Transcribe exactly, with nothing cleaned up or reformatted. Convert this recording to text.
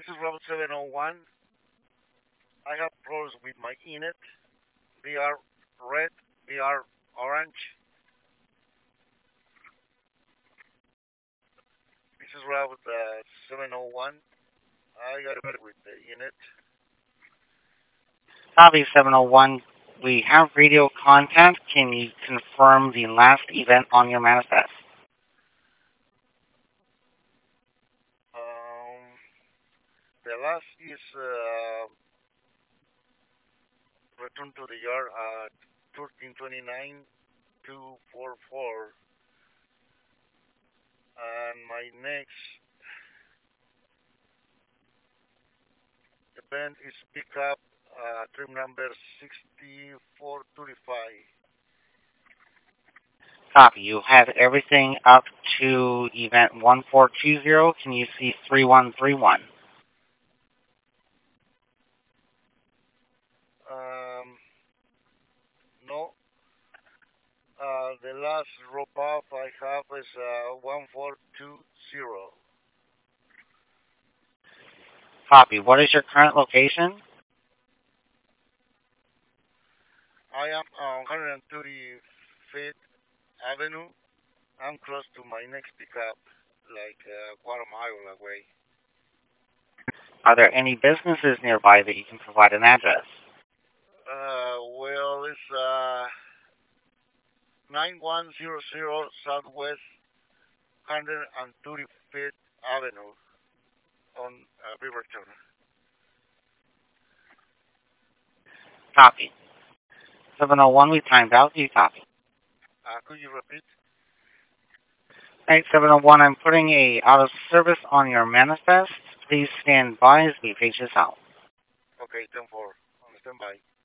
This is Robert seven oh one. I have problems with my Inet. They are red, they are orange. This is Robert uh, seven oh one. I got better with the Inet. Copy seven oh one. We have radio contact. Can you confirm the last event on your manifest? Um, the last is uh, return to the yard at thirteen twenty-nine two forty-four. And my next event is pick up uh, trim number sixty-four thirty-five. Copy. You have everything up to event one four two zero. Can you see three one three one? Um, no. Uh, the last rope off I have is uh, one four two zero. Copy. What is your current location? I am on one thirty-fifth Avenue. I'm close to my next pickup, like a quarter mile away. Are there any businesses nearby that you can provide an address? Uh, well, it's uh, nine one zero zero Southwest one thirty-fifth Avenue on uh, Riverton. Copy. seven oh one, we timed out. You copy. Uh, could you repeat? Alright, seven oh one, I'm putting a out of service on your manifest. Please stand by as we face this out. Okay, ten four. On standby.